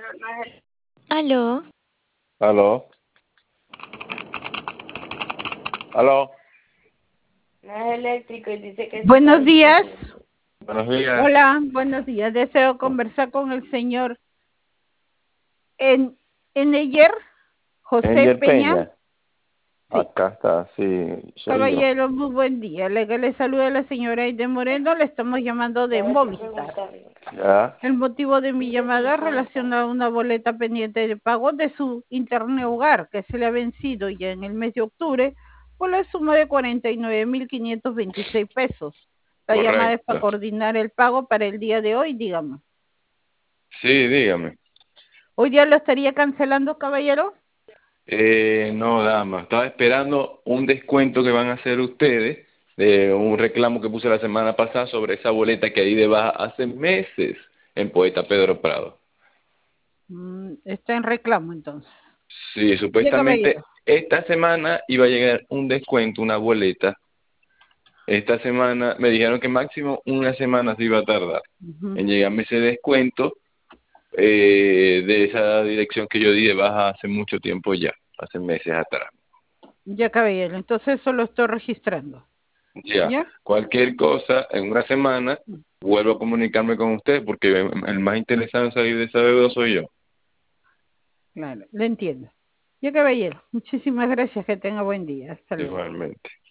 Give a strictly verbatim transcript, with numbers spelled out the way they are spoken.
Aló. Aló. Aló. No es eléctrico y dice que... Buenos días. Buenos días. Hola, buenos días. Deseo conversar con el señor en Eneyer José Enger Peña. Peña. Sí. Acá está, sí, soy yo. Caballero, muy buen día. Le, le saluda la señora Aide Moreno. Le estamos llamando de Movistar. Ya, El motivo de mi llamada es relacionado a una boleta pendiente de pago de su internet hogar que se le ha vencido ya en el mes de octubre por la suma de cuarenta y nueve mil quinientos veintiséis pesos. La llamada es para correcto. coordinar el pago para el día de hoy, dígame. Sí, dígame. ¿Hoy día lo estaría cancelando, caballero? Eh, no, dama, estaba esperando un descuento que van a hacer ustedes de un reclamo que puse la semana pasada sobre esa boleta que ahí de baja hace meses en Poeta Pedro Prado. Mm, está en reclamo, entonces. Sí, Ya, supuestamente caballero. esta semana iba a llegar un descuento, una boleta. Esta semana me dijeron que máximo una semana se iba a tardar Ujú. en llegarme ese descuento eh, de esa dirección que yo di de baja hace mucho tiempo ya, hace meses atrás. Ya, caballero. Entonces eso lo estoy registrando. Ya, ¿Ya? cualquier cosa, en una semana vuelvo a comunicarme con usted porque el más interesado en salir de esa deuda soy yo. Claro, le entiendo. Ya, caballero. Muchísimas gracias. Que tenga buen día. Hasta luego. Igualmente.